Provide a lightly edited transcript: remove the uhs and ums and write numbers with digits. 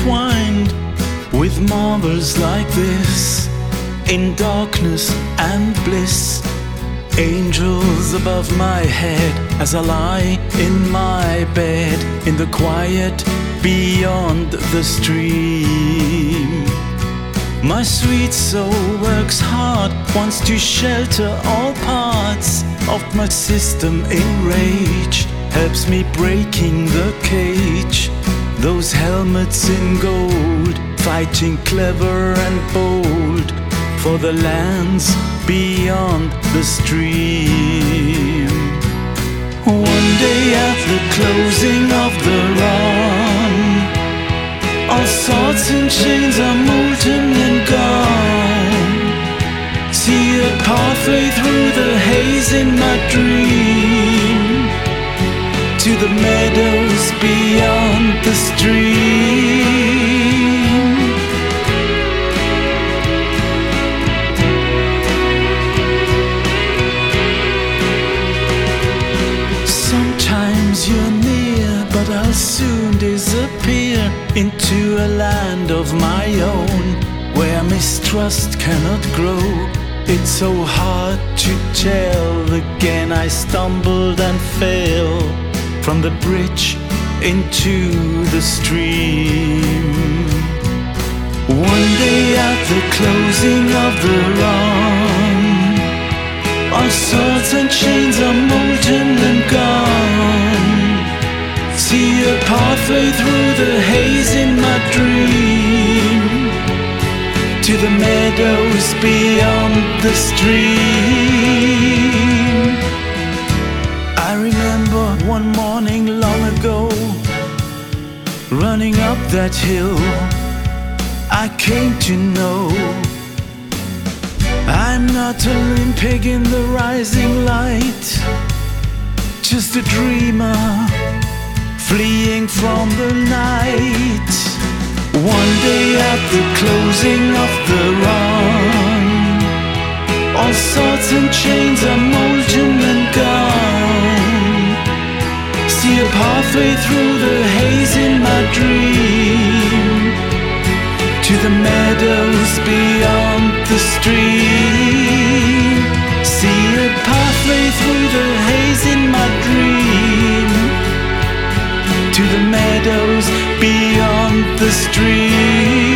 entwined with marvels like this. In darkness and bliss, angels above my head as I lie in my bed in the quiet beyond the stream. My sweet soul works hard, wants to shelter all parts of my system in rage, helps me breaking the cage. Those helmets in gold, fighting clever and bold for the lands beyond the stream. One day at the closing of the run, all swords and chains are molten and gone. See a pathway through the haze in my dream, to the meadows beyond the stream. Sometimes you're near, but I'll soon disappear into a land of my own, where mistrust cannot grow. It's so hard to tell. Again I stumbled and fell from the bridge into the stream. One day at the closing of the run, all swords and chains are molten and gone. See a pathway through the haze in my dream, to the meadows beyond the stream. I remember one morning long ago, running up that hill, I came to know I'm not Olympic in the rising light, just a dreamer fleeing from the night. One day at the closing of the run, all swords and chains are molten and gone. See a pathway through the haze in my dream, to the meadows beyond the stream. See a pathway through the haze in my dream, to the meadows beyond the stream.